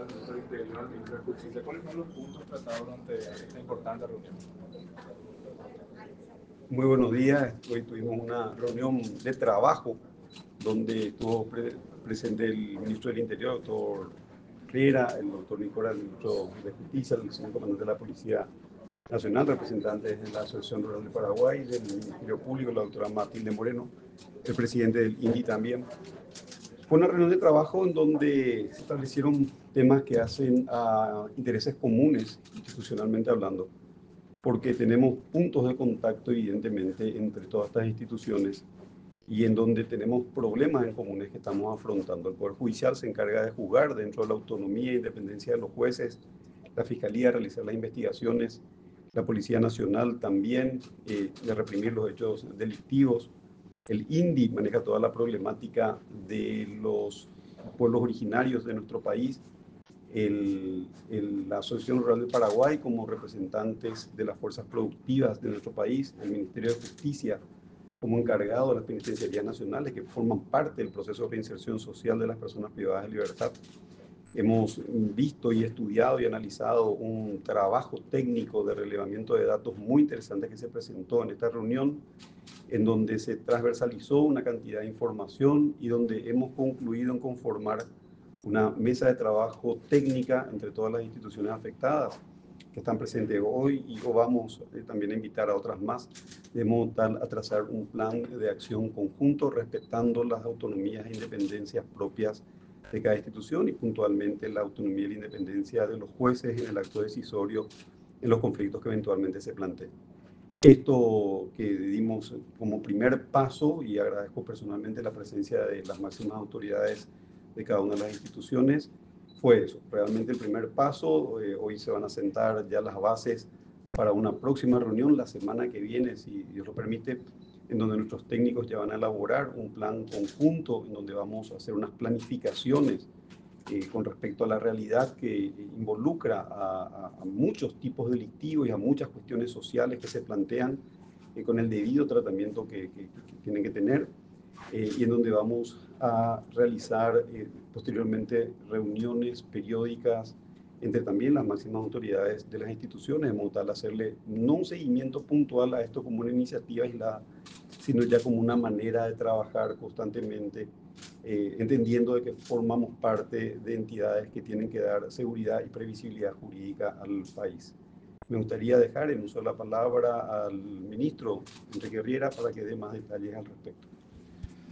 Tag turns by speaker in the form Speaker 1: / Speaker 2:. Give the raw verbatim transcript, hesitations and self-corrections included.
Speaker 1: al ministro del Interior, al ministro de Justicia. ¿Cuáles fueron los puntos tratados durante esta importante reunión?
Speaker 2: Muy buenos días. Hoy tuvimos una reunión de trabajo donde estuvo pre presente el ministro del Interior, el doctor Riera, el doctor Nicolás, el ministro de Justicia, el señor comandante de la Policía Nacional, representantes de la Asociación Rural de Paraguay, del Ministerio Público, la doctora Matilde Moreno, el presidente del I N D I también. Fue una reunión de trabajo en donde se establecieron temas que hacen a intereses comunes, institucionalmente hablando, porque tenemos puntos de contacto, evidentemente, entre todas estas instituciones y en donde tenemos problemas en comunes que estamos afrontando. El Poder Judicial se encarga de juzgar dentro de la autonomía e independencia de los jueces, la Fiscalía de realizar las investigaciones, la Policía Nacional también eh, de reprimir los hechos delictivos. El I N D I maneja toda la problemática de los pueblos originarios de nuestro país. El, el, la Asociación Rural de Paraguay como representantes de las fuerzas productivas de nuestro país, el Ministerio de Justicia como encargado de las penitenciarías nacionales que forman parte del proceso de reinserción social de las personas privadas de libertad. Hemos visto y estudiado y analizado un trabajo técnico de relevamiento de datos muy interesante que se presentó en esta reunión, en donde se transversalizó una cantidad de información y donde hemos concluido en conformar una mesa de trabajo técnica entre todas las instituciones afectadas que están presentes hoy y o vamos eh, también a invitar a otras más, de modo tal a trazar un plan de acción conjunto respetando las autonomías e independencias propias de cada institución y puntualmente la autonomía y la independencia de los jueces en el acto decisorio en los conflictos que eventualmente se planteen. Esto que dimos como primer paso, y agradezco personalmente la presencia de las máximas autoridades de cada una de las instituciones, fue eso, realmente el primer paso. Eh, hoy se van a sentar ya las bases para una próxima reunión la semana que viene, si Dios lo permite, en donde nuestros técnicos ya van a elaborar un plan conjunto, en donde vamos a hacer unas planificaciones Eh, con respecto a la realidad que involucra a, a, a muchos tipos delictivos y a muchas cuestiones sociales que se plantean eh, con el debido tratamiento que, que, que tienen que tener eh, y en donde vamos a realizar eh, posteriormente reuniones periódicas entre también las máximas autoridades de las instituciones, de modo tal hacerle no un seguimiento puntual a esto como una iniciativa aislada, sino ya como una manera de trabajar constantemente, eh, entendiendo de que formamos parte de entidades que tienen que dar seguridad y previsibilidad jurídica al país. Me gustaría dejar en uso de la palabra al ministro Enrique Riera para que dé más detalles al respecto.